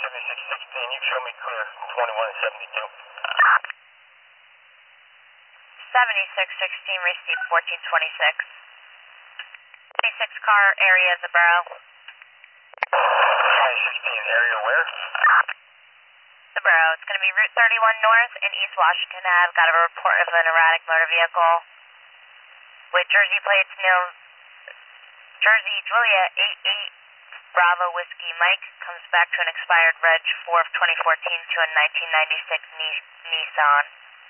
7616, you show me clear, 2172. 7616, received 1426. 26 car area of the borough. 2016, area where? The borough. It's going to be Route 31 North and East Washington Ave. Got a report of an erratic motor vehicle with Jersey plates, Jersey Juliet 88 Bravo Whiskey Mike. Comes back to an expired reg 4 of 2014 to a 1996 Nissan.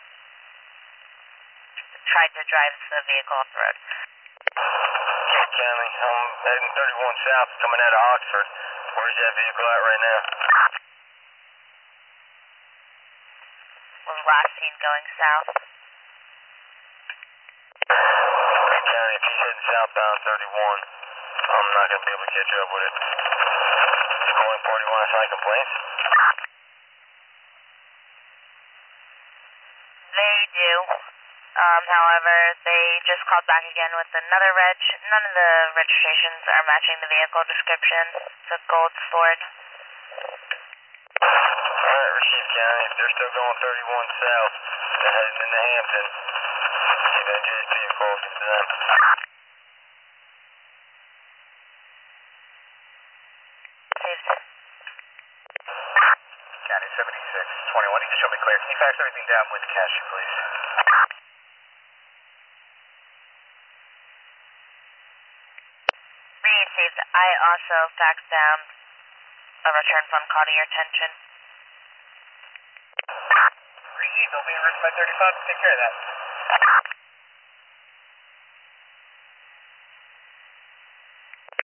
Tried to drive the vehicle off the road. Okay, County, I'm heading 31 south, coming out of Oxford. Where's that vehicle at right now? Was last seen going south. Okay, County, if he's heading southbound 31, I'm not going to be able to catch up with it. Is calling 41 assign complaints? They do. However, they just called back again with another reg. None of the registrations are matching the vehicle description. It's a gold Ford. Alright, received, County. If they're still going 31 south, they're heading into Hampton. See if NJSP calls into them. County 7621, you can show me clear. Can you fax everything down with cash, please? Received. I also faxed down a return phone call to your attention. Received, they'll be in route by 35. Take care of that.